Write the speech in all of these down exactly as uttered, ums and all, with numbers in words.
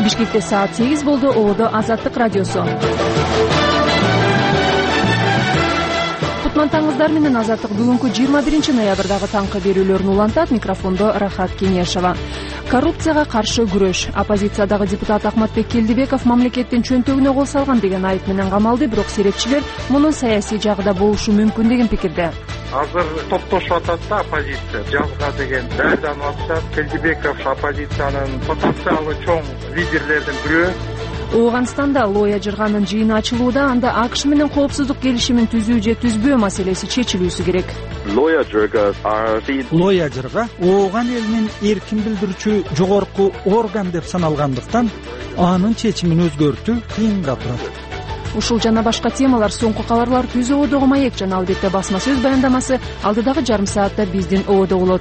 Бишкекте саат сегиз болду. Ободо Азаттык радиосу. Кутмантаңыздар менен Азаттык бүгүнкү жыйырма биринчи ноябрдагы таңкы берүүлөрүн улантат. Микрофондо Рахат Кеңешова. Коррупцияга каршы күрөш. Оппозициядагы депутат Акматбек Келдибеков мамлекеттин чөнтөгүнө кол салган деген айып менен камалды, бирок серепчилер мунун саясий жагы да болушу мүмкүн деген пикирде. Азыр топтошуп атат да оппозиция. Жазга деген даярданып атышат. Келдибеков оппозициянын потенциалы чоң лидерлердин бирөө. Ооганстанда лоя жырганын жыйыны ачылууда, анда АКШ менен коопсуздук келишимин түзүү же түзбөө маселеси чечилүүсү керек. Лоя жырга Лоя жырга Ооган элинин эркин билдирүүчү жогорку орган деп саналгандыктан анын чечимин өзгөртүү кыйынга турат. Ушул жана башка темалар соңку кабарлар түз ободогу маек жана албетте басма сөз баяндамасы алдыдагы жарым саатта биздин ободо болот.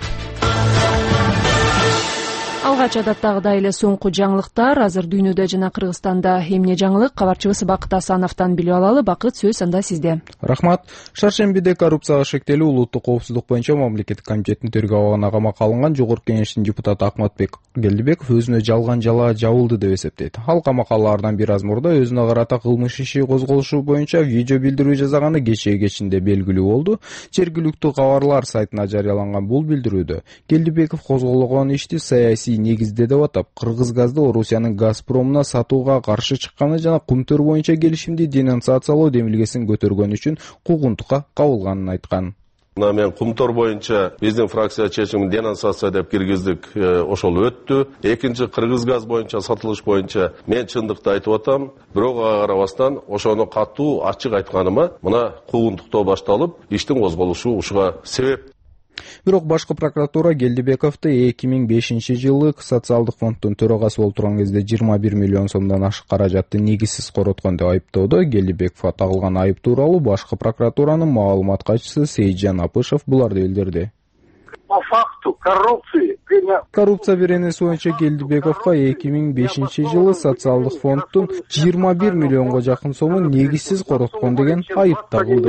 Алгач адаттагыдай эле соңку жаңылыктар. Азыр дүйнөдө жана Кыргызстанда эмне жаңылык? Кабарчыбыз Бакыт Асановдон билип алалы. Бакыт, сөз анда сизде. Рахмат. Шаршембиде коррупцияга шектелүү улуттук коопсуздук боюнча мамлекеттик комитеттин тергөө абагына камакка алынган жогорку кеңештин депутаты Акматбек Келдибеков өзүнө жалган жала жабылды деп эсептейт. Ал камаккалаардан бир аз мурда өзүнө карата кылмыш иши козголушу боюнча видео билдирүү жасаганы кечээ кечинде белгилүү болду. Жергиликтүү кабарлар сайтына жарыяланган бул билдирүүдө Келдибеков козголгон ишти саясий негизде деп атап, Кыргыз газды Орусиянын Газпромуна сатууга каршы чыкканы жана кумтөр боюнча келишимди денонсациялоо демилгесин көтөргөн үчүн куугунтукка кабылганын айткан. Мен кумтор боюнча биздин фракция чечимин денонсация деп киргиздик, ошол өттү. Экинчи Кыргыз газ боюнча сатылыш боюнча мен чындыкты айтып атам, бирок ага карабастан ошону катуу ачык айтканыма мына куугунтуктоо башталып, иштин козголушу ушуга себеп. Бирок башкы прокуратура Келдибековду эки миң бешинчи жылы социалдык фонддун төрагасы болуп турган кезде жыйырма бир миллион сомдон ашык каражатты негизсиз короткон деп айыптоодо. Келдибековго тагылган айып тууралуу башкы прокуратуранын маалымат катчысы Сейитжан Апышев буларды билдирди. По факту коррупции Коррупция беренеси боюнча Келдибековго эки миң бешинчи жылы социалдык фонддун жыйырма бир миллионго жакын сомун негизсиз короткон деген айып тагылды.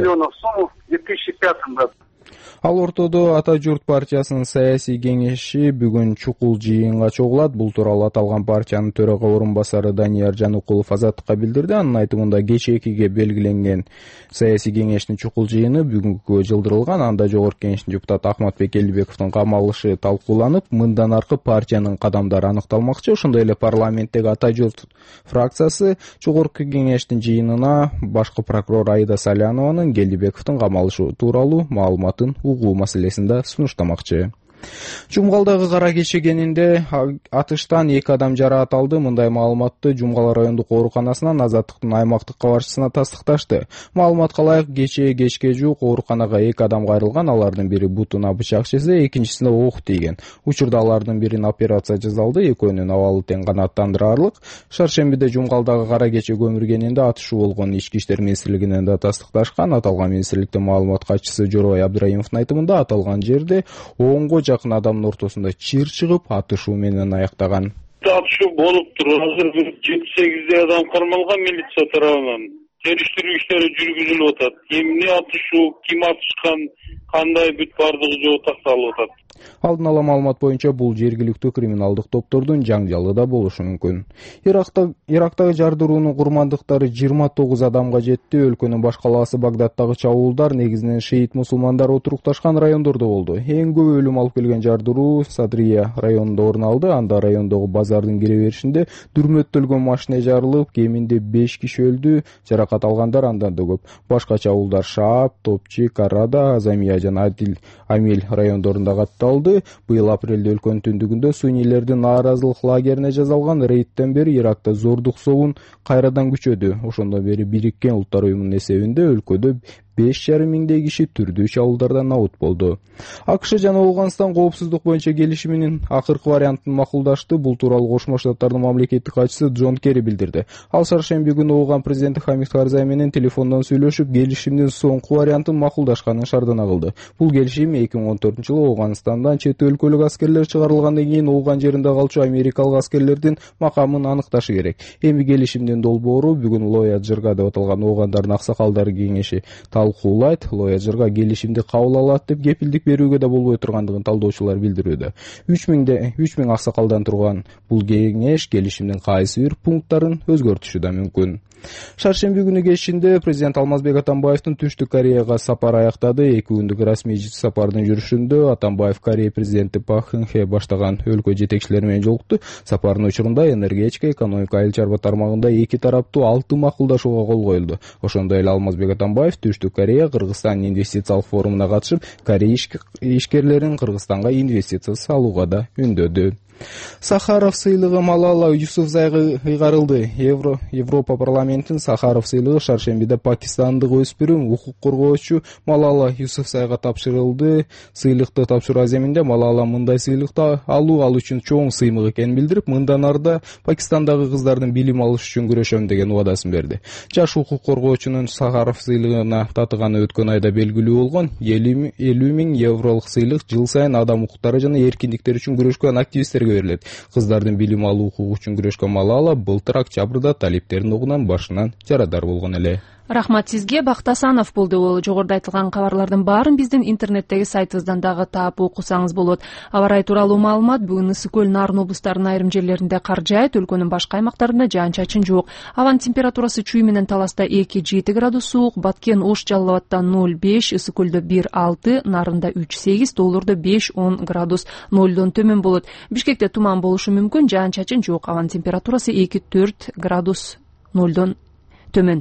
Ал ортодо Ата журт партиясынын саясий кеңеши бүгүн чукул жыйынга чогулат. Бул тууралуу аталган партиянын төрага орун басары Данияр Жанукулов Азаттыкка билдирди. Анын айтымында кечээкиге белгиленген саясий кеңештин чукул жыйыны бүгүнкүгө жылдырылган. Анда жогорку кеңештин депутаты Акматбек Келдибековдун камалышы талкууланып, мындан аркы партиянын кадамдары аныкталмакчы. Ошондой эле парламенттеги Ата журт фракциясы жогорку кеңештин жыйынына башкы прокурор Аида Салянованын Келдибековдун камалышы тууралуу маалыматын угуу маселесинде сунуштамакчы. Жумгалдагы кара кечегенинде атыштан эки адам жараат алды. Мындай маалыматты Жумгал райондук ооруканасынан Азаттыктын аймактык кабарчысына тастыкташты. Маалыматка ылайык кечээ кечке жуук ооруканага эки адам кайрылган. Алардын бири бутуна бычак чезе, экинчисине ок тийген. Учурда алардын бирин операция жасалды, экөөнүн абалы тең канааттандырарлык. Шаршембиде Жумгалдагы кара кече көмүргенинде атышуу болгон Ички иштер министрлигинен да тастыкташкан. Аталган министрликтин маалымат катчысы Жорой Абдрайымовдун айтымында аталган жерде онго жакын адамдын ортосунда чыр чыгып, атышуу менен аяктаган. Атышуу болуптур. Азыр жети сегиздей адам кармалган милиция тарабынан. Териштирүү иштери жүргүзүлүп атат. Эмне атышуу, ким атышкан, кандай бүт бардыгы жөө такталып атат. Алдын ала маалымат боюнча бул жергиликтүү криминалдык топтордун жаңжалы да болушу мүмкүн. Иракта Ирактагы жардыруунун курмандыктары жыйырма тогуз адамга жетти. Өлкөнүн баш калаасы Багдадтагы чабуулдар негизинен шиит мусулмандар отурукташкан райондордо болду. Эң көп өлүм алып келген жардыруу Садрия районунда орун алды. Анда райондогу базардын кире беришинде дүрмөттөлгөн машина жарылып, кеминде беш киши өлдү. Жаракат алгандар андан да көп. Башка чабуулдар Шаап, Топчи, Карада, Азамия жана Адил Амил райондорунда катталды. Быйыл апрелде өлкөнүн түндүгүндө суннийлердин нааразылык лагерине жасалган рейдтен бери Иракта зордук собун кайрадан күчөдү. Ошондон бери Бириккен Улуттар уюмунун эсебинде өлкөдө беш жарым миңдей киши түрдүү чабуулдардан абут болду. АКШ жана Ооганстан коопсуздук боюнча келишиминин акыркы вариантын макулдашты. Бул тууралуу Кошмо Штаттардын мамлекеттик катчысы Джон Керри билдирди. Ал шаршемби күнү Ооган президенти Хамид Карзай менен телефондон сүйлөшүп, келишимдин соңку вариантын макулдашканын шардына кылды. Бул келишим эки миң он төртүнчү жылы Ооганстандан чет өлкөлүк аскерлер чыгарылгандан кийин Ооган жеринде калчу америкалык аскерлердин макамын аныкташы керек. Эми келишимдин долбоору бүгүн Лоя жырга деп аталган Оогандардын аксакалдары кеңеши талкуулайт, Лояжерга келишимди кабыл алат деп кепилдик берүүгө да болбой тургандыгын талдоочулар билдирүүдө. үч миң аксакалдан турган бул кеңеш келишимдин кайсы бир пункттарын өзгөртүшү да мүмкүн. Шаршемби күнү кечинде президент Алмазбек Атамбаевдин Түштүк Кореяга сапары аяктады. эки күндүк расмий сапардын жүрүшүндө Атамбаев Корея президенти Пак Кын Хе баштаган өлкө жетекчилери менен жолукту. Сапардын учурунда энергетика, экономика, айыл чарба тармагында эки тараптуу алты макулдашууга кол коюлду. Ошондой эле Алмазбек Атамбаев Түштүк Корея Кыргызстан инвестициялык форумуна катышып, Корея ишкерлерин Кыргызстанга инвестиция салууга да үндөдү. Сахаров сыйлыгы Малала Юсуфзайга ыйгарылды. Евро Европа парламентинин Сахаров сыйлыгы шаршембиде пакистандык өспүрүм укук коргоочу Малала Юсуфзайга тапшырылды. Сыйлыкты тапшыруу аземинде Малала мындай сыйлыкты алуу ал үчүн чоң сыймык экенин билдирип, мындан арда Пакистандагы кыздардын билим алышы үчүн күрөшөм деген убадасын берди. Жаш укук коргоочунун Сахаров сыйлыгына татыганы өткөн айда белгилүү болгон элүү миң евролук сыйлык жыл сайын адам укуктары жана эркиндиктер үчүн күрөшкөн активисттерге берилет. Кыздардын билим алуу укугу үчүн күрөшкөн Малала былтыр октябрда талиптердин угунан башынан жарадар болгон эле. Рахмат сизге, Бактасанов болду. Ол жогоруда айтылган кабарлардын баарын биздин интернеттеги сайтыбыздан дагы таап окусаңыз болот. Аба ырайы тууралуу маалымат: бүгүн Ысык көл, Нарын облустарынын айрым жерлеринде кар жаайт, өлкөнүн башка аймактарында жаан-чачын жок. Абанын температурасы Чүй менен Таласта эки жети градус суук, Баткен, Ош, Жалал Абадта ноль беш, Ысык көлдө бир алты, Нарында үч сегиз, Тоолордо беш он градус нолдон төмөн болот. Бишкекте туман болушу мүмкүн, жаан-чачын жок. Абанын температурасы эки төрт градус нолдон төмөн.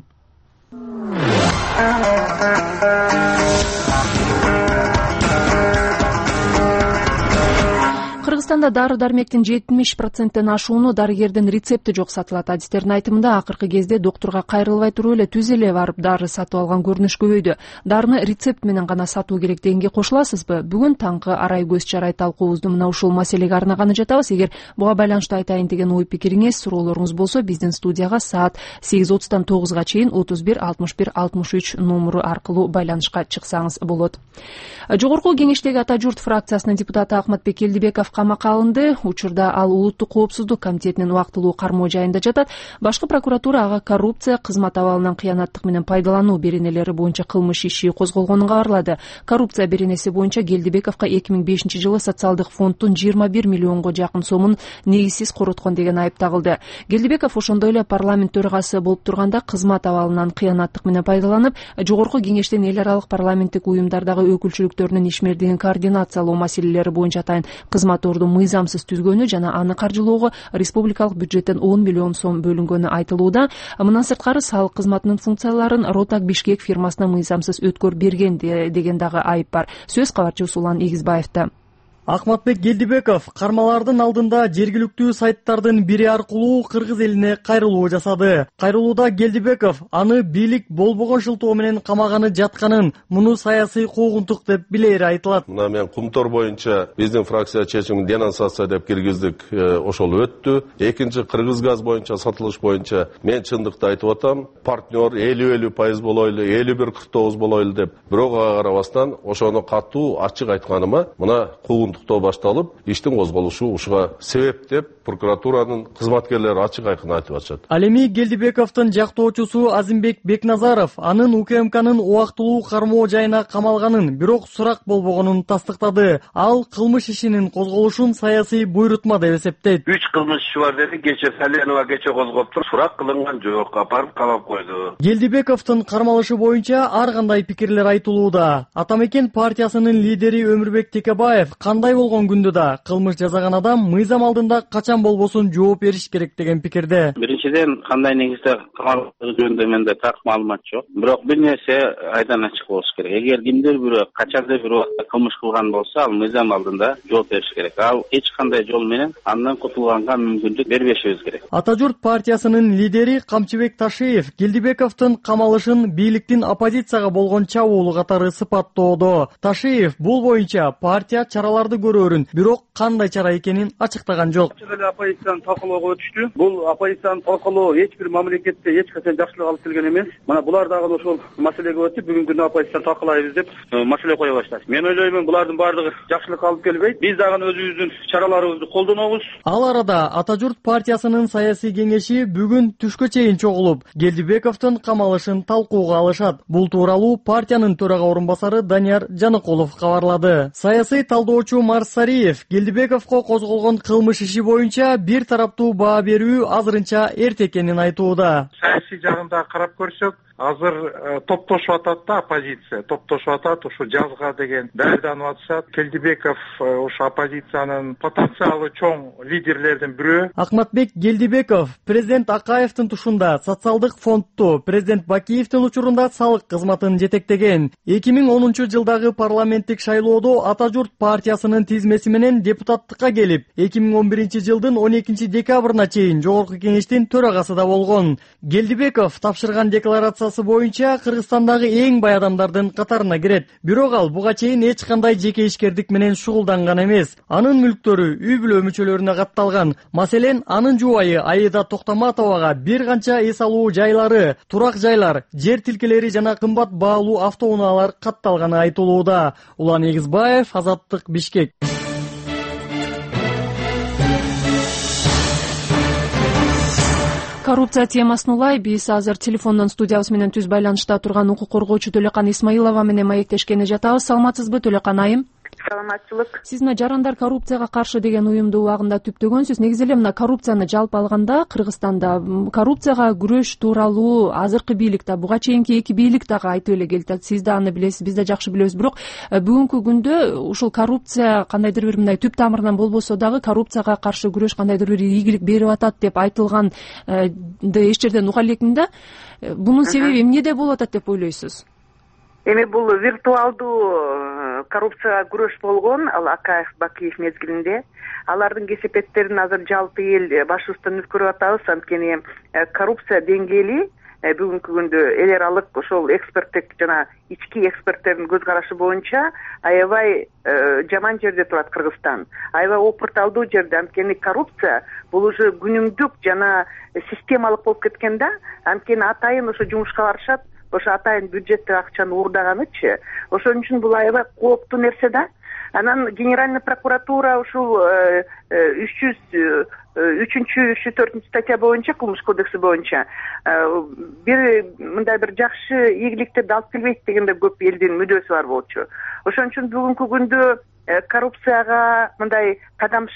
Кыргызстанда дары-дармектин жетимиш проценттен ашууну дарыгердин рецепти жок сатылат. Адистердин айтымында акыркы кезде доктурга кайрылбай туруп эле түз эле барып дары сатып алган көрүнүш көбөйдү. Дарыны рецепт менен гана сатуу керек дегенге кошуласызбы? Бүгүн таңкы арай көз чарай талкуубузду мына ушул маселеге арнаганы жатабыз. Эгер буга байланыштуу айтайын деген ой пикириңиз, суроолоруңуз болсо, биздин студияга саат сегиз отуздан тогузга чейин отуз бир алтымыш бир алтымыш үч номуру аркылуу байланышка чыксаңыз болот. Жогорку кеңештеги Ата журт фракциясынын депутаты Ахматбек Келдибеков камакка алынды. Учурда ал Улуттук коопсуздук комитетинин убактылуу кармоо жайында жатат. Башкы прокуратура ага коррупция, кызмат абалынан кыянаттык менен пайдалануу беренелери боюнча кылмыш иши козголгонун кабарлады. Коррупция беренеси боюнча Келдибековго эки миң бешинчи жылы социалдык фонддун жыйырма бир миллионго жакын сомун негизсиз короткон деген айып тагылды. Келдибеков ошондой эле парламент төрагасы болуп турганда кызмат абалынан кыянаттык менен пайдаланып, жогорку кеңештин эл аралык парламенттик уюмдардагы өкүлчүлүктөрүнүн ишмердигин координациялоо маселелери боюнча атайын кызматорду мыйзамсыз түзгөнү жана аны каржылоого республикалык бюджеттен он миллион сом бөлүнгөнү айтылууда. Мындан сырткары салык кызматынын функцияларын Ротак Бишкек фирмасына мыйзамсыз өткөр берген деген дагы айып бар. Сөз кабарчыбыз Улан Эгизбаевда. Ахматбек Келдибеков кармалардын алдында жергиликтүү сайттардын бири аркылуу кыргыз элине кайрылуу жасады. Кайрылууда Келдибеков аны бийлик болбогон шылтоо менен камаганы жатканын, муну саясий куугунтук деп билери айтылат. Мына мен Кумтор боюнча биздин фракция чечимин денонсация деп киргиздик, ошол өттү. Экинчи Кыргызгаз боюнча сатылыш боюнча мен чындыкты айтып атам, партнер элүү элүү пайыз болойлу, элүү бир кырк тогуз болойлу деп. Бирок ага карабастан ошону катуу ачык айтканыма мына куугунтук башталып, иштин козголушу ушуга себеп деп прокуратуранын кызматкерлери ачык айкын айтып атышат. Ал эми Келдибековдун жактоочусу Азимбек Бекназаров анын УКМКнын убактылуу кармоо жайына камалганын, бирок сурак болбогонун тастыктады. Ал кылмыш ишинин козголушун саясий буйрутма деп эсептейт. Үч кылмыш иши бар деди, кече Саленова кече козгоптур, сурак кылынган жок, апарып камап койду. Келдибековдун кармалышы боюнча ар кандай пикирлер айтылууда. Атамекен партиясынын лидери Өмүрбек Текебаев кандай болгон күндө да кылмыш жасаган адам мыйзам алдында качан болбосун жооп бериш керек деген пикирде. Биринчиден, кандай негизде камалганы жөнүндө менде так маалымат жок. Бирок бир нерсе айдан ачык болуш керек. Эгер кимдир бирөө качандыр бир убакта кылмыш кылган болсо, ал мыйзам алдында жооп бериш керек. Ал эч кандай жол менен андан кутулганга мүмкүнчүлүк бербешибиз керек. Ата журт партиясынын лидери Камчыбек Ташиев Келдибековдун камалышын бийликтин оппозицияга болгон чабуулу катары сыпаттоодо. Ташиев бул боюнча партия чараларды материалды көрөөрүн, бирок кандай чара экенин ачыктаган жок. Оппозициянын талкуулоого өтүштү. Бул оппозициянын талкуулоо эч бир мамлекетте эч качан жакшылык алып келген эмес. Мына булар дагы ошол маселеге өтүп, бүгүнкү күндө оппозицияны талкуулайбыз деп маселе кое баштады. Мен ойлоймун, булардын баардыгы жакшылык алып келбейт. Биз дагы өзүбүздүн чараларыбызды колдонобуз. Ал арада Ата журт партиясынын саясий кеңеши бүгүн түшкө чейин чогулуп, Келдибековдун камалышын талкууга алышат. Бул тууралуу партиянын төрага орун басары Данияр Жаныкулов кабарлады. Саясий талдоочу Марс Сариев Келдибековго козголгон кылмыш иши боюнча бир тараптуу баа берүү азырынча эрте экенин айтууда. Саясий жагында карап көрсөк, азыр топтошуп атат да оппозиция, топтошуп атат, ушу жазга деген даярданып атышат. Келдибеков ушу оппозициянын потенциалы чоң лидерлердин бирөө. Акматбек Келдибеков президент Акаевдин тушунда социалдык фондту, президент Бакиевдин учурунда салык кызматын жетектеген. эки миң онунчу жылдагы парламенттик шайлоодо Ата журт партиясынын тизмеси менен депутаттыкка келип, эки миң он биринчи жылдын он экинчи декабрына чейин жогорку кеңештин төрагасы да болгон. Келдибеков тапшырган декларация боюнча Кыргызстандагы эң бай адамдардын катарына кирет. Бирок ал буга чейин эч кандай жеке ишкердик менен шугулданган эмес. Анын мүлктөрү үй бүлө мүчөлөрүнө катталган. Маселен, анын жубайы Аида Токтоматовага бир канча эс алуу жайлары, турак жайлар, жер тилкелери жана кымбат баалуу автоунаалар катталганы айтылууда. Улан Эгизбаев, Азаттык, Бишкек. Коррупция темасын улай биз азыр телефондон студиябыз менен түз байланышта турган укук коргоочу Төлөкан Исмаилова менен маектешкени жатабыз. Саламатсызбы, Төлөкан айым? Саламатчылык. Сиз мына жарандар коррупцияга каршы деген уюмду убагында түптөгөнсүз. Негизи эле мына коррупцияны жалпы алганда Кыргызстанда коррупцияга күрөш тууралуу азыркы бийлик да, буга чейинки эки бийлик дагы айтып эле келди. Сиз да аны билесиз, биз да жакшы билебиз. Бирок бүгүнкү күндө ушул коррупция кандайдыр бир мындай түп тамырынан болбосо дагы коррупцияга каршы күрөш кандайдыр бир ийгилик берип атат деп айтылган эч жерден уга элекмин да. Бунун себеби эмнеде болуп атат деп ойлойсуз? Эми бул виртуалдуу коррупцияга күрөш болгон, ал Акаев, Бакиев мезгилинде. Алардын кесепеттерин азыр жалпы эл башыбыздан өткөрүп атабыз. Анткени коррупция деңгээли бүгүнкү күндө эл аралык ошол эксперттик жана ички эксперттердин көз карашы боюнча аябай жаман жерде турат Кыргызстан. Аябай опурталдуу жерде. Анткени коррупция бул уже күнүмдүк жана системалык болуп кеткен да. Анткени атайын ошо жумушка барышат. Ошо атайын бюджеттик акчаны уурдаганычы. Ошон үчүн бул аябай кооптуу нерсе да. Анан генеральный прокуратура ушул үч жүз үчүнчү үч жүз төртүнчү статья боюнча, кылмыш кодекси боюнча бир мындай бир жакшы ийгиликтерди алып келбейт дегенде көп элдин мүдөөсү бар болчу. Ошон үчүн бүгүнкү күндө коррупцияга мындай кадам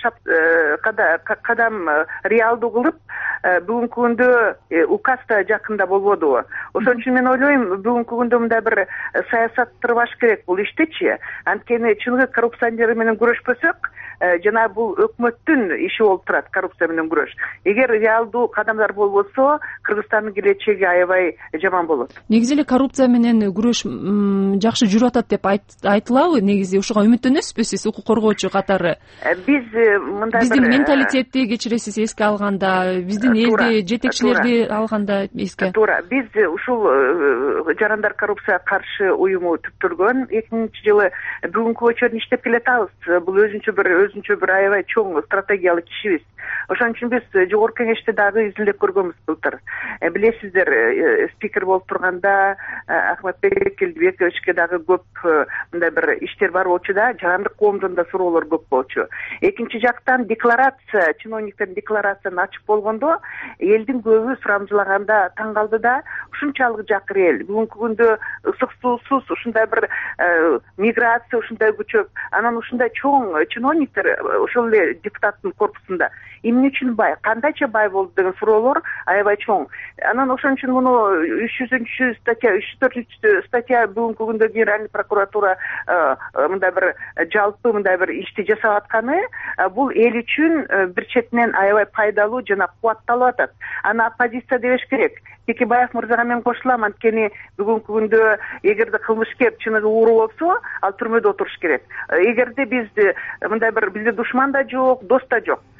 кадам реалдуу кылып бүгүнкү күндө указ да жакында болбоду. Ошон үчүн мен ойлойм, бүгүнкү күндө мындай бир саясаттырбаш керек бул иштечи. Анткени чыныгы коррупционер менен күрөшпөсөк, жана бул өкмөттүн иши болуп турат коррупция менен күрөш. Эгер реалдуу кадамдар болбосо, Кыргызстандын келечеги аябай жаман болот. Негизи эле коррупция менен күрөш жакшы жүрүп атат деп айтылабы? Негизи ушуга үмүттөнөсүзбү сиз укук коргоочу катары? Биз мындай биздин менталитетти кечиресиз эске алганда, биздин элди жетекчилерди алганда эске. Туура. Биз ушул жарандар коррупцияга каршы уюму түптөлгөн эки миңинчи жылы бүгүнкү чейин иштеп келатабыз. Бул өзүнчө бир өзүнчө бир аябай чоң стратегиялык ишибиз. Ошон үчүн биз жогорку кеңеште дагы изилдеп көргөнбүз былтыр. Билесиздер, спикер болуп турганда Акматбек Келдибековичке дагы көп мындай бир иштер бар болчу да, жарандык коомдон да суроолор көп болчу. Экинчи жактан декларация, чиновниктердин декларациясын ачып болгондо элдин көбү сурамжылаганда таң калды да, ушунчалык жакыр эл. Бүгүнкү күндө ысык суусуз ушундай бир миграция ушундай күчөп, анан ушундай чоң чиновниктер ошол эле депутаттын корпусунда эмне үчүн бай, кандайча бай болду деген суроолор аябай чоң. Анан ошон үчүн муну үч жүзүнчү статья, үч жүз төртүнчү статья бүгүнкү күндө генеральный прокуратура мындай бир жалпы мындай бир ишти жасап атканы, бул эл үчүн бир четинен аябай пайдалуу жана кубатталып атат. Аны оппозиция дебеш керек. Текебаев мырзага мен кошулам, анткени бүгүнкү күндө эгерде кылмышкер чыныгы ууру болсо, ал түрмөдө отуруш керек. Эгерде биз мындай бир бизде душман да жок, дос да жок.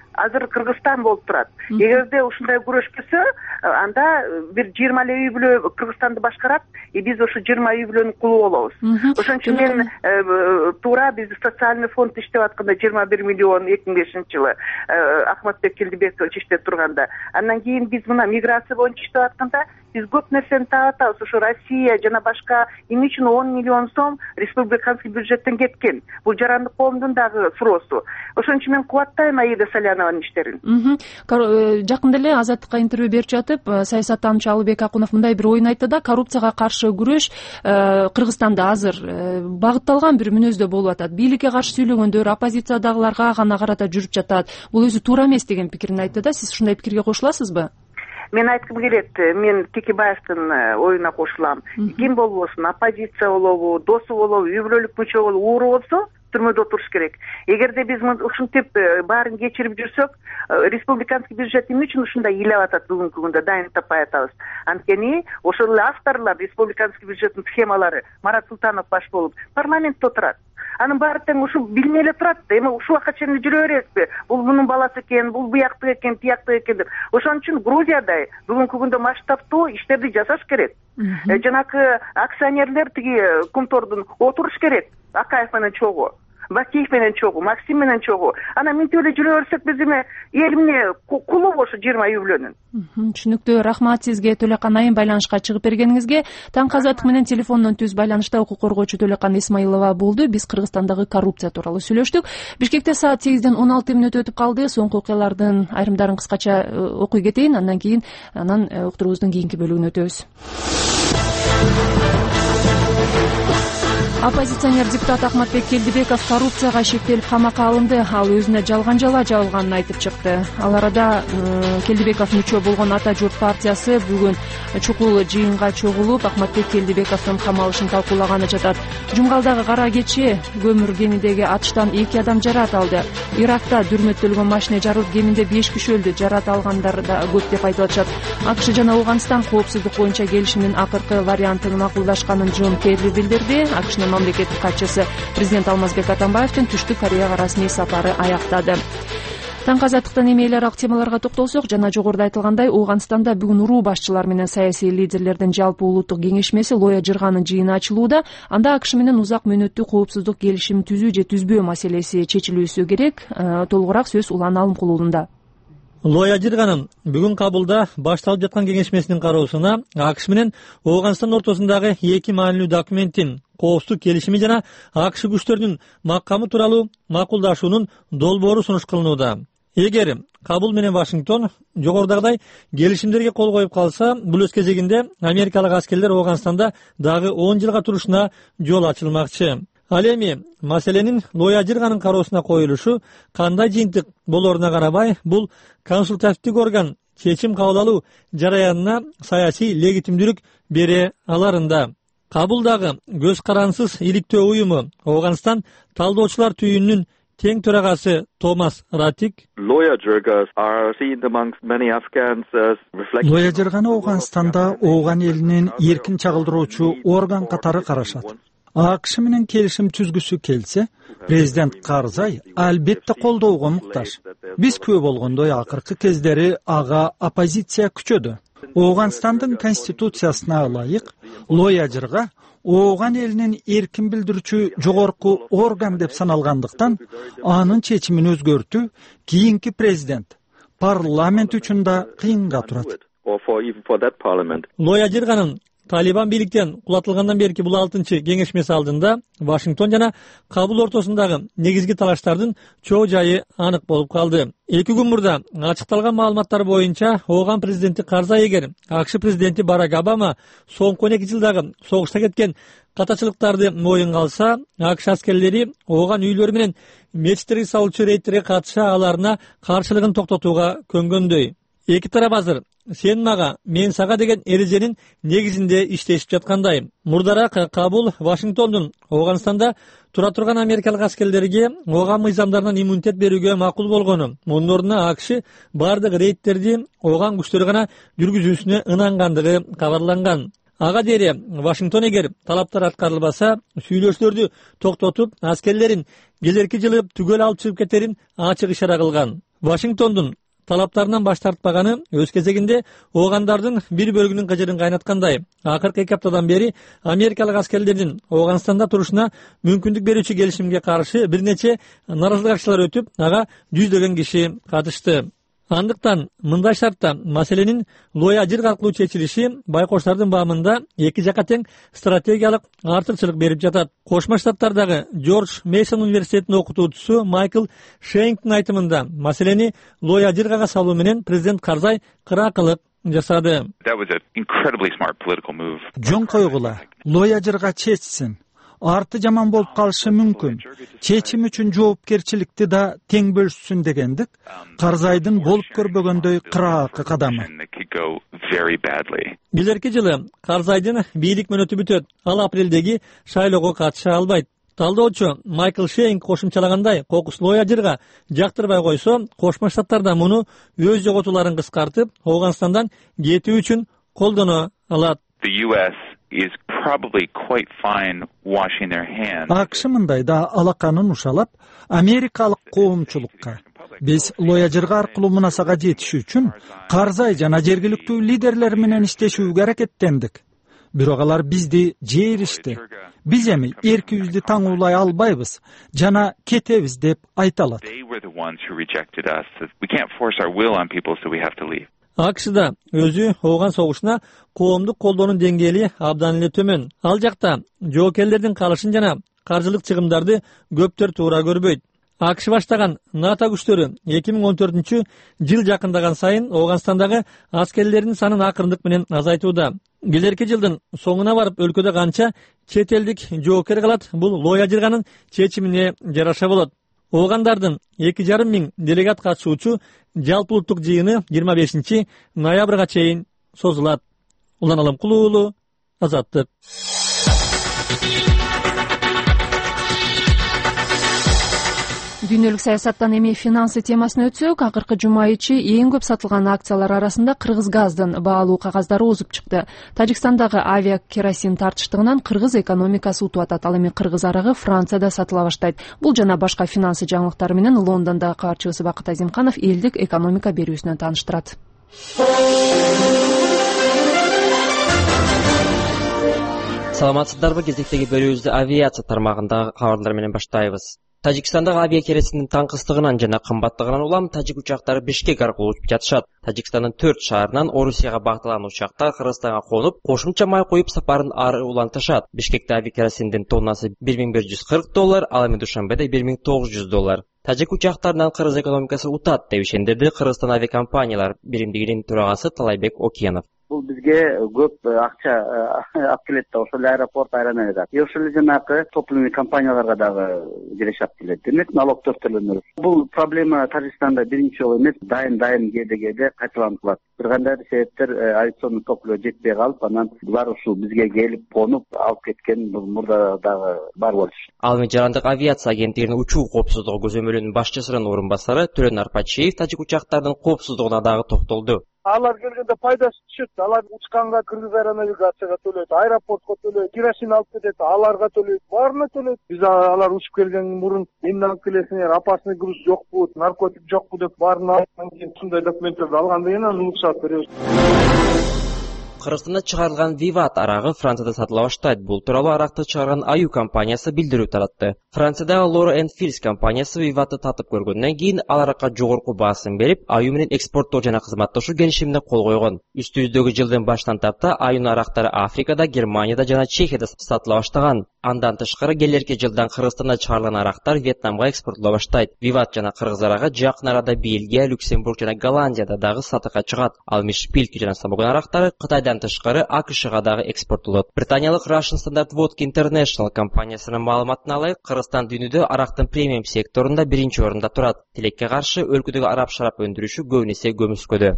азыр Кыргызстан болуп турат. Эгерде ушундай күрөшкөсө, анда бир жыйырма эле үй бүлө Кыргызстанды башкарат, и биз ошо жыйырма үй бүлөнүн кулу болобуз. Ошон үчүн мен туура биз социальный фонд иштеп атканда жыйырма бир миллион эки миң бешинчи жылы Ахматбек Келдибекович иштеп турганда, андан кийин биз мына миграция боюнча иштеп атканда биз көп нерсени таап атабыз. Ошо Россия жана башка эмне үчүн он миллион сом республиканский бюджеттен кеткен. Бул жарандык коомдун дагы суроосу. Ошон үчүн мен кубаттайм Аида Салянованын иштерин. Жакында эле Азаттыкка интервью берип жатып, саясаттануучу Алыбек Акунов мындай бир оюн айтты да, коррупцияга каршы күрөш Кыргызстанда азыр багытталган бир мүнөздө болуп атат. Бийликке каршы сүйлөгөндөр оппозициядагыларга гана карата жүрүп жатат. Бул өзү туура эмес деген пикирин айтты да. Сиз ушундай пикирге кошуласызбы? Мен айткым келет, мен Текебаевдин оюна кошулам. Ким болбосун, оппозиция болобу, досу болобу, үй бүлөлүк мүчө болобу, ууру болсо түрмөдө отуруш керек. Эгерде биз ушинтип баарын кечирип жүрсөк, республиканский бюджет эмне үчүн ушундай ыйлап атат бүгүнкү күндө, дайын таппай атабыз. Анткени ошол эле авторлор республиканский бюджеттин схемалары Марат Султанов баш болуп парламентте отурат. Анын баары тең ушу билине эле турат да, эми ушул убакка чейин жүрө бересизби? Бул мунун баласы экен, бул бияктык экен, тияктык экен деп. Ошон үчүн Грузиядай бүгүнкү күндө масштабтуу иштерди жасаш керек. Жанакы акционерлер тиги Кумтордун отуруш керек. Акаев менен чогуу, Бакиев менен чогуу, Максим менен чогуу. Анан минтип эле жүрө берсек биз эми эл эмне кулу ошо жыйырма үй бүлөнүн. Түшүнүктүү. Рахмат сизге, Төлөкан Айым, байланышка чыгып бергениңизге. Таңкы Азаттык менен телефондон түз байланышта укук коргоочу Төлөкан Исмаилова болду. Биз Кыргызстандагы коррупция тууралуу сүйлөштүк. Бишкекте саат сегизден он алты мүнөт өтүп калды. Соңку окуялардын айрымдарын кыскача окуй кетейин, андан кийин анан уктуруубуздун кийинки бөлүгүнө өтөбүз. Оппозиционер депутат Ахматбек Келдибеков коррупцияга шектелип камакка алынды. Ал өзүнө жалган жала жабылганын айтып чыкты. Ал арада Келдибеков мүчө болгон Ата журт партиясы бүгүн чукул жыйынга чогулуп, Ахматбек Келдибековдун камалышын талкуулаганы жатат. Жумгалдагы кара кече көмүр кенидеги атыштан эки адам жарат алды. Иракта дүрмөттөлгөн машина жарылып, кеминде беш киши өлдү. Жарат алгандар да көп деп айтылып атышат. АКШ жана Аугандстан коопсуздук боюнча келишимдин акыркы вариантын макулдашканын Джон Керри билдирди. АКШнын мамлекеттик катчысы президент Алмазбек Атамбаевдин Түштүк Кореяга расмий сапары аяктады. Таңкы Азаттыктан эми эл аралык темаларга токтолсок, жана жогоруда айтылгандай, Ооганстанда бүгүн уруу башчылар менен саясий лидерлердин жалпы улуттук кеңешмеси Лоя Жырганын жыйыны ачылууда. Анда АКШ менен узак мөөнөттүү коопсуздук келишим түзүү же түзбөө маселеси чечилүүсү керек. Толугураак сөз Улан Алымкулуулунда. Лоя Жырганын бүгүн кабылда башталып жаткан кеңешмесинин кароосуна АКШ менен Ооганстан ортосундагы эки маанилүү документтин, коопсуздук келишими жана АКШ күчтөрүнүн макамы тууралуу макулдашуунун долбоору сунуш кылынууда. Эгер Кабул менен Вашингтон жогорудагыдай келишимдерге кол коюп калса, бул өз кезегинде америкалык аскерлер Ооганстанда дагы он жылга турушуна жол ачылмакчы. Ал эми маселенин Лоя Жырганын кароосуна коюлушу кандай жыйынтык болоруна карабай, бул консультативдик орган чечим кабыл алуу жараянына саясий легитимдүүлүк бере аларында. Кабулдагы көз карансыз иликтөө уюму Ооганстан талдоочулар түйүнүнүн тең төрагасы Томас Ратик Лоя Жырганы Ооганстанда Ооган элинин эркин чагылдыруучу орган катары карашат. АКШ менен келишим түзгүсү келсе, президент Карзай албетте колдоого муктаж. Биз күбө болгондой акыркы кездери ага оппозиция күчөдү. Ооганстандын конституциясына ылайык Лоя Жырга Ооган элинин эркин билдирүүчү жогорку орган деп саналгандыктан, анын чечимин өзгөртүү кийинки президент, парламент үчүн да кыйынга турат. Лоя Жырганын Талибан бийликтен кулатылгандан берки бул алтынчы кеңешмеси алдында Вашингтон жана Кабул ортосундагы негизги талаштардын чоо жайы анык болуп калды. Эки күн мурда ачыкталган маалыматтар боюнча Ооган президенти Карзай эгер АКШ президенти Барак Обама соңку он эки жылдагы согушта кеткен катачылыктарды моюнга алса, АКШ аскерлери Ооган үйлөрү менен мечиттерди салуучу рейдтерге катыша аларына каршылыгын токтотууга көнгөндөй. Эки тарап азыр сен мага, мен сага деген эреженин негизинде иштешип жаткандай. Мурдараак Кабул Вашингтондун Ооганстанда тура турган америкалык аскерлерге Ооган мыйзамдарынан иммунитет берүүгө макул болгону, мунун ордуна АКШ бардык рейдтерди Ооган күчтөрү гана жүргүзүүсүнө ынангандыгы кабарланган. Ага дере Вашингтон эгер талаптар аткарылбаса, сүйлөшүүлөрдү токтотуп, аскерлерин келерки жылы түгөл алып чыгып кетерин ачык ишара кылган. Вашингтондун талаптарынан баш тартпаганы өз кезегинде оогандардын бир бөлүгүнүн кыжырын кайнаткандай. Акыркы эки аптадан бери америкалык аскерлердин Ооганстанда турушуна мүмкүндүк берүүчү келишимге каршы бир нече наразылык акциялар өтүп, ага жүздөгөн киши катышты. Андыктан мындай шартта маселенин лоя жырга аркылуу чечилиши байкоштардын баамында эки жака тең стратегиялык артыкчылык берип жатат. Кошмо Штаттардагы Джордж Мейсон университетинин окутуучусу Майкл Шейнгтин айтымында маселени лоя жыргага салуу менен президент Карзай кыраакылык жасады. Жон койгула, лоя жырга чечсин. Арты жаман болуп калышы мүмкүн. Чечим үчүн жоопкерчиликти да тең бөлүшсүн дегендик Карзайдын болуп көрбөгөндөй кыраакы кадамы. Билерки жылы Карзайдын бийлик мөөнөтү бүтөт. Ал апрелдеги шайлоого катыша албайт. Талдоочу Майкл Шейнг кошумчалагандай, кокус лоя жырга жактырбай койсо, Кошмо Штаттарда муну өз жоготууларын кыскартып, Ооганстандан кетүү үчүн колдоно алат. is probably quite fine washing their hands. Акш мындайда алаканын ушалап, Америкалык коомчулукка биз лоя жырга аркылуу мунасага жетиш үчүн Карзай жана жергиликтүү лидерлер менен иштешүүгө аракеттендик. Бирок алар бизди жээришти. Биз эми эркибизди таңуулай албайбыз жана кетебиз деп айта алат. Акшда өзү Ооган согушуна коомдук колдоонун деңгээли абдан эле төмөн. Ал жакта жоокерлердин калышын жана каржылык чыгымдарды көптөр туура көрбөйт. Акш баштаган НАТО күчтөрү эки миң он төртүнчү жыл жакындаган сайын Ооганстандагы аскерлердин санын акырындык менен азайтууда. Келерки жылдын соңуна барып өлкөдө канча чет элдик жоокер калат, бул лоя жырганын чечимине жараша болот. Оогандардын эки жарым миң делегат катышуучу жалпы улуттук жыйыны жыйырма бешинчи ноябрга чейин созулат. Улан Аламкулуу уулу, Азаттык. Дүйнөлүк саясаттан эми финансы темасына өтсөк, акыркы жума ичи эң көп сатылган акциялар арасында Кыргызгаздын баалуу кагаздары озуп чыкты. Тажикстандагы авиа керосин тартыштыгынан кыргыз экономикасы утуп атат. Ал эми кыргыз арагы Францияда сатыла баштайт. Бул жана башка финансы жаңылыктары менен Лондондагы кабарчыбыз Бакыт Азимканов элдик экономика берүүсүнөн тааныштырат. Саламатсыздарбы? Кезектеги бөлүүбүздү авиация тармагындагы кабарлар менен баштайбыз. Тажикстандагы авиа керосиндин таңкыстыгынан жана кымбаттыгынан улам тажик учактары Бишкек аркылуу учуп жатышат. Тажикстандын төрт шаарынан Орусияга багытталган учактар Кыргызстанга конуп, кошумча май коюп сапарын ары улантышат. Бишкекте авиа керосиндин тоннасы бир миң бир жүз кырк доллар, ал эми Душанбеде бир миң тогуз жүз доллар. Тажик учактарынан кыргыз экономикасы утат деп ишендирди Кыргызстан авиакомпаниялар биримдигинин төрагасы Талайбек Окенов. Бул бизге көп акча алып келет да, ошол аэропорт айранайда. И ошол жанагы топлумный компанияларга дагы кирешат келет. Демек налогдор төлөнөр. Бул проблема Тажикстанда биринчи жолу эмес, дайым-дайым кээде-кээде кайталанып калат. Бир кандай себептер авиационный топлоо жетпей калып, анан булар ушул бизге келип конуп алып кеткен бул мурда дагы бар болчу. Ал эми Жарандык авиация агенттигинин учуу коопсуздугу көзөмөлүнүн башчысынын орун басары Төрөн Арпачиев тажик учактардын коопсуздугуна дагы токтолду. Алар келгенде пайдасы түшөт. Алар учканга Кыргыз аэронавигацияга төлөйт, аэропортко төлөйт, керосин алып кетет, аларга төлөйт, баарына төлөйт. Биз алар учуп келгенден мурун эмне алып келесиңер, опасный груз жокпу, наркотик жокпу деп баарын алгандан кийин ушундай документтерди алгандан кийин анан уруксат беребиз. Кыргызстанда чыгарылган Виват арагы Францияда сатыла баштайт. Бул тууралуу аракты чыгарган Аю компаниясы билдирүү таратты. Франциядагы Лора энд Филс компаниясы Виватты татып көргөндөн кийин ал аракка жогорку баасын берип, Аю менен экспорттоо жана кызматташуу келишимине кол койгон. Үстүбүздөгү жылдын башынан тапта Аюнун арактары Африкада, Германияда жана Чехияда сатыла баштаган. Андан тышкары келерки жылдан Кыргызстанда чыгарылган арактар Вьетнамга экспорттола баштайт. Виват жана кыргыз арагы жакын арада Бельгия, Люксембург жана Голландияда дагы сатыкка чыгат. Ал эми Шпильки жана Самогон арактары Кытайдан тышкары АКШга дагы экспорттолот. Британиялык Russian Standard Vodka International компаниясынын маалыматына ылайык, Кыргызстан дүйнөдө арактын премиум секторунда биринчи орунда турат. Тилекке каршы өлкөдөгү араб шарап өндүрүшү көбүн эсе көмүскөдө.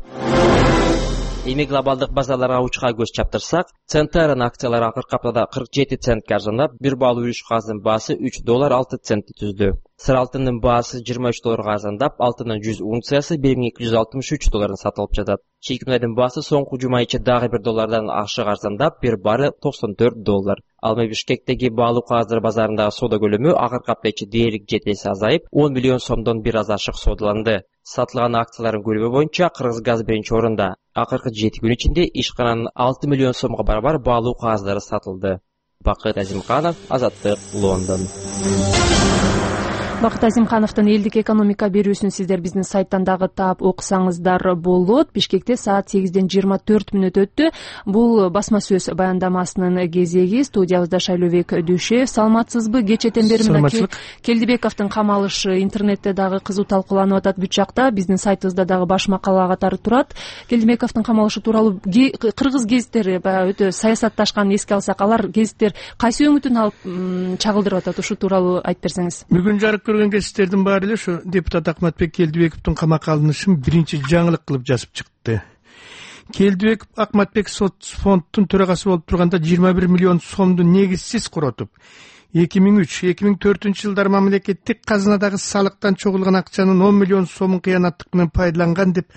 Эми глобалдык базарларга учка көз чаптырсак, Центерин акциялары акыркы аптада кырк жети центке арзандап, бир баалуу үрүш газдын баасы үч доллар алты центти түздү. Сыр алтынын баасы жыйырма үч долларга арзандап, алтындын жүз унциясы бир миң эки жүз алтымыш үч доллардан сатылып жатат. Чийки мунайдын баасы соңку жума ичи дагы бир доллардан ашык арзандап, бир бары токсон төрт доллар. Ал эми Бишкектеги баалуу кагаздар базарындагы соода көлөмү акыркы апта ичи дээрлик жети эсе азайып, он миллион сомдон бир аз ашык соодаланды. Сатылган акциялардын көлүмү боюнча Кыргыз газ биринчи орунда. Акыркы жети күн ичинде ишкананын алты миллион сомго барабар баалуу кагаздары сатылды. Бакыт Азимканов, Азаттык, Лондон. Бакыт Азимкановдун элдик экономика берүүсүн сиздер биздин сайттан дагы таап окусаңыздар болот. Бишкекте саат сегизден жыйырма төрт мүнөт өттү. Бул басма сөз баяндамасынын кезеги. Студиябызда Шайлообек Дүйшев. Саламатсызбы? Кечэтен бери мына Келдибековдун камалышы интернетте дагы кызуу талкууланып атат бүт жакта. Биздин сайтыбызда дагы баш макала катары турат. Келдибековдун камалышы тууралуу кыргыз гезиттери баягы өтө саясатташканын эске алсак, алар гезиттер кайсы өңүтүн алып чагылдырып атат? Ушу тууралуу айтып берсеңиз. Бүгүн жарык көргөн гезиттердин баары эле ушу депутат Акматбек Келдибековдун камакка алынышын биринчи жаңылык кылып жазып чыкты. Келдибеков Акматбек соцфонддун төрагасы болуп турганда жыйырма бир миллион сомду негизсиз коротуп, эки миң үч эки миң төртүнчү жылдары мамлекеттик казынадагы салыктан чогулган акчанын он миллион сомун кыянаттык менен пайдаланган деп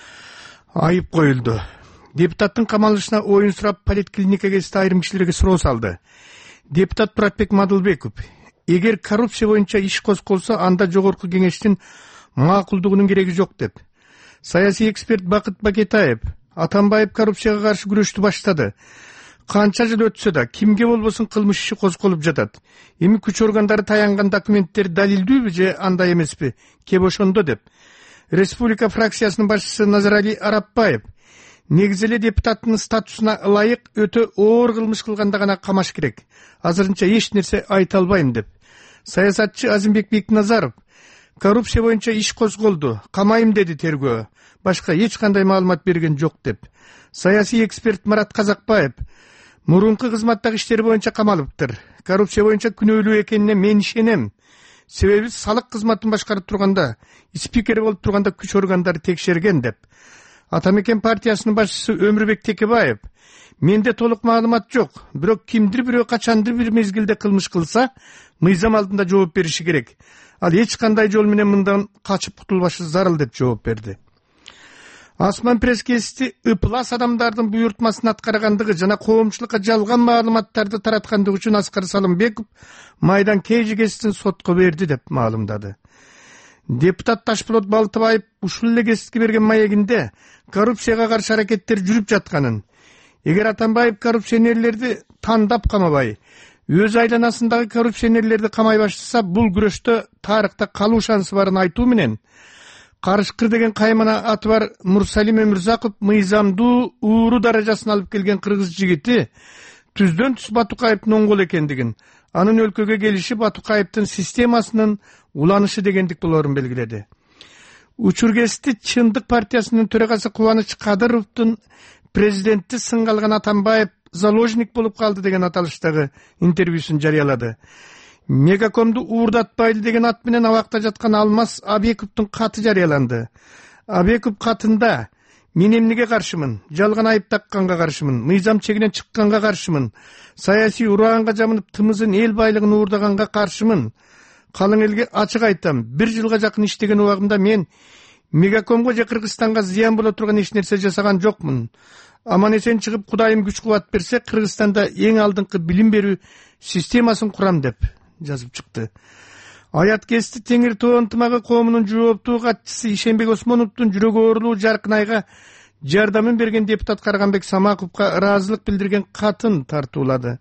айып коюлду. Депутаттын камалышына оюн сурап, поликлиника гезити айрым кишилерге суроо салды. Депутат Муратбек Мадылбеков: эгер коррупция боюнча иш козголсо, анда жогорку кеңештин макулдугунун кереги жок деп. Саясий эксперт Бакыт Бакетаев: Атамбаев коррупцияга каршы күрөштү баштады. Канча жыл өтсө да кимге болбосун кылмыш иши козголуп жатат. Эми күч органдары таянган документтер далилдүүбү же андай эмеспи? Кеп ошондо деп. Республика фракциясынын башчысы Назарали Арапбаев: негизи эле депутаттын статусуна ылайык өтө оор кылмыш кылганда гана камаш керек. Азырынча эч нерсе айта албайм деп. Саясатчы Азимбек Бекназаров: коррупция боюнча иш козголду, камайм деди тергөө. Башка эч кандай маалымат берген жок деп. Саясий эксперт Марат Казакбаев: мурунку кызматтагы иштери боюнча камалыптыр. Коррупция боюнча күнөөлүү экенине мен ишенем. Себеби салык кызматын башкарып турганда, спикер болуп турганда күч органдары текшерген деп. Атамекен партиясынын башчысы Өмүрбек Текебаев: менде толук маалымат жок, бирок кимдир бирөө качандыр бир мезгилде кылмыш кылса, мыйзам алдында жооп бериши керек. Ал эч кандай жол менен мындан качып кутулбашы зарыл деп жооп берди. Асман пресс гезити ыплас адамдардын буйртмасын аткаргандыгы жана коомчулукка жалган маалыматтарды тараткандыгы үчүн Аскар Салымбеков Майдан Кейжи гезитин сотко берди деп маалымдады. Депутат Ташполот Балтыбаев ушул эле гезитке берген маегинде коррупцияга каршы аракеттер жүрүп жатканын, эгер Атамбаев коррупционерлерди тандап камабай, өз айланасындагы коррупционерлерди камай баштаса, бул күрөштө тарыхта калуу шансы барын айтуу менен, Карышкыр деген каймана аты бар Мурсалим Өмүрзаков мыйзамдуу ууру даражасын алып келген кыргыз жигити түздөн түз Батукаевдин оң колу экендигин, анын өлкөгө келиши Батукаевдин системасынын уланышы дегендик болорун белгиледи. Учур гезити Чындык партиясынын төрагасы Кубаныч Кадыровдун президентти сынга алган Атамбаев заложник болуп калды деген аталыштагы интервьюсун жарыялады. Мегакомду уурдатпайлы деген ат менен абакта жаткан Алмаз Абековдун каты жарыяланды. Абеков катында: мен эмнеге каршымын, жалган айып такканга каршымын, мыйзам чегинен чыкканга каршымын, саясий ураганга жамынып тымызын эл байлыгын уурдаганга каршымын. Калың элге ачык айтам, бир жылга жакын иштеген убагымда мен Мегакомго же Кыргызстанга зыян боло турган эч нерсе жасаган жокмун. Аман эсен чыгып Кудайым күч кубат берсе, Кыргызстанда эң алдыңкы билим берүү системасын курам деп жазып чыкты. Аят гезити Теңир Тоо ынтымагы коомунун жооптуу катчысы Ишенбек Осмоновдун жүрөгү оорулуу Жаркынайга жардамын берген депутат Карганбек Самаковго ыраазылык билдирген катын тартуулады.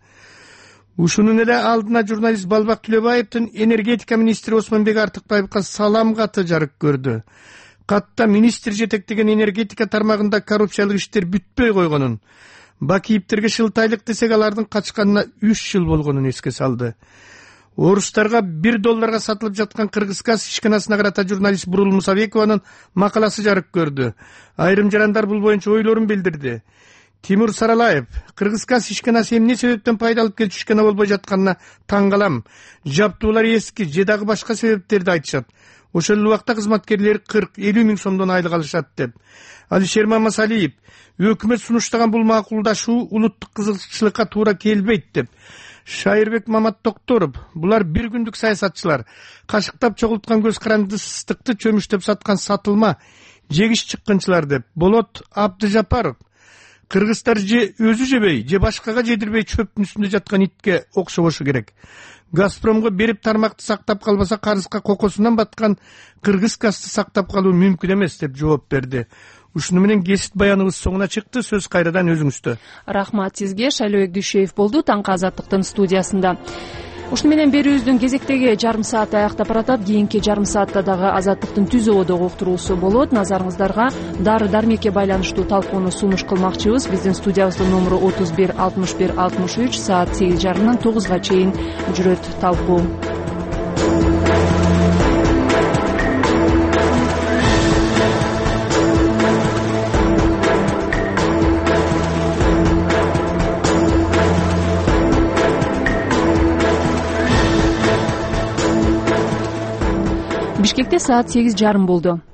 Ушунун эле алдына журналист Балбак Түлөбаевдин энергетика министри Осмонбек Артыкбаевга салам каты жарык көрдү. Катта министр жетектеген энергетика тармагында коррупциялык иштер бүтпөй койгонун, Бакиевтерге шылтайлык десек алардын качканына үч жыл болгонун эске салды. Орустарга бир долларга сатылып жаткан Кыргыз газ ишканасына карата журналист Бурул Мусабекованын макаласы жарык көрдү. Айрым жарандар бул боюнча ойлорун билдирди. Тимур Саралаев: Кыргыз газ ишканасы эмне себептен пайда алып келчү ишкана болбой жатканына таң калам. Жаптуулар эски же дагы башка себептерди айтышат. Ошол убакта кызматкерлер кырк элүү миң сомдон айлык алышат деп. Алишер Мамасалиев: өкмөт сунуштаган бул макулдашуу улуттук кызыкчылыкка туура келбейт деп. Шайырбек Мамат Токторов: булар бир күндүк саясатчылар, кашыктап чогулткан көз каранды ыстыкты чөмүштөп саткан сатылма жегиш чыккынчылар деп. Болот Абдыжапаров: кыргыздар же өзү жебей, же башкага жедирбей чөптүн үстүндө жаткан итке окшобошу керек. Газпромго берип тармакты сактап калбаса карызга кокосунан баткан кыргыз газды сактап калуу мүмкүн эмес деп жооп берди. Ушуну менен кесип баяныбыз соңуна чыкты. Сөз кайрадан өзүңүздө. Рахмат сизге. Шайлообек Дүйшеев болду таңкы Азаттыктын студиясында. Ушуну менен берүүбүздүн кезектеги жарым сааты аяктап баратат. Кийинки жарым саатта дагы Азаттыктын түз ободогу уктуруусу болот. Назарыңыздарга дары дармекке байланыштуу талкууну сунуш кылмакчыбыз. Биздин студиябыздын номуру отуз бир алтымыш бир алтымыш үч. Саат сегиз жарымдан тогузга чейин жүрөт талкуу. Бишкекте саат сегиз жарым болду.